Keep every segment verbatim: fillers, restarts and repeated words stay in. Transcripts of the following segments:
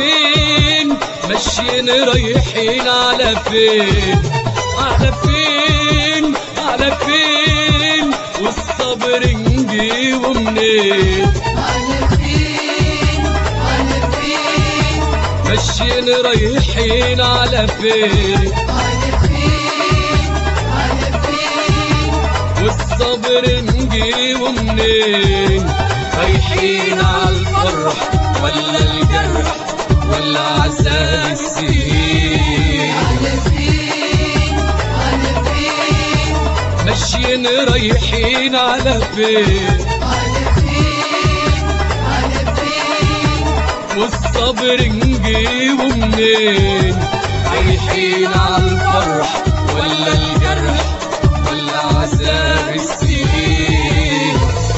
فين ماشيين رايحين على فين على فين على فين والصبر نجيبه منين على فين على فين ماشيين رايحين على فين على فين على فين والصبر نجيبه منين رايحين على الفرح ولا الجرح ولا عذاب السنين على فين على فين ماشيين رايحين على فين على فين على فين والصبر نجيبه منين رايحين على الفرح ولا الجرح ولا عذاب السنين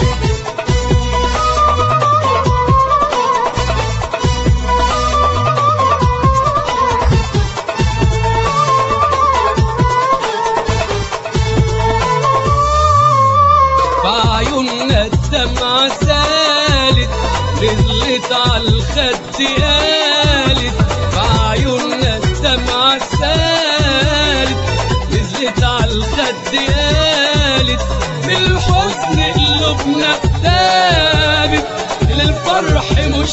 بعيوننا الدمعة سالت نزلت عالخد قالت بعيوننا الدمعة سالت نزلت عالخد قالت من الحزن قلوبنا دابت للفرح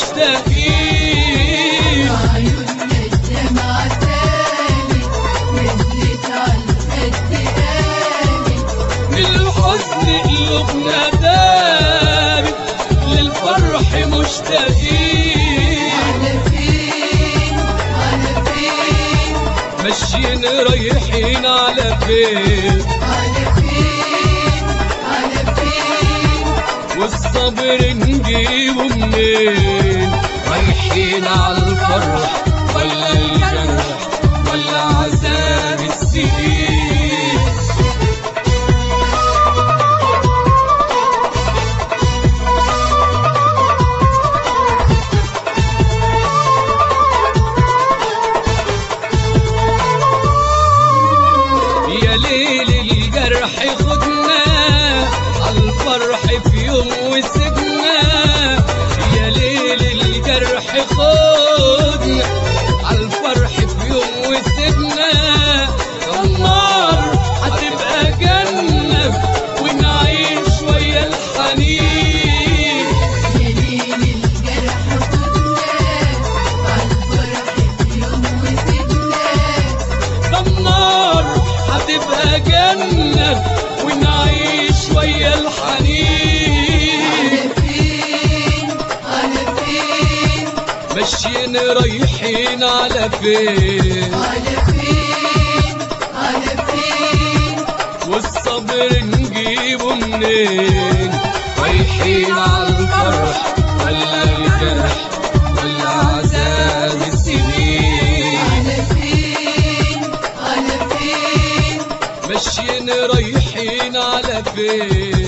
مشتاقين عيوننا الدمعة سالت نزلت عالخد قالت من الحزن قلوبنا دابت للفرح مشتاقين على فين على فين ماشيين رايحين على فين على فين على فين والصبر نجيبه منين رايحين على الفرح ولا الجرح ولا عذاب السنين يا ليل الجرح خدنا عالفرح في يوم وسجنا يا ليل الجرح خدنا عالفرح في يوم وسجنا النار هتبقى جنة ونعيش ويا الحنين يا ليل الجرح خدنا عالفرح في يوم وسجنا النار هتبقى جنة ونعيش ويا الحنين على فين على فين ماشيين رايحين على فين على فين على فين والصبر نجيبه منين رايحين على الفرح ولا الجرح ولا عذاب السنين على فين على فين ماشيين رايحين على فين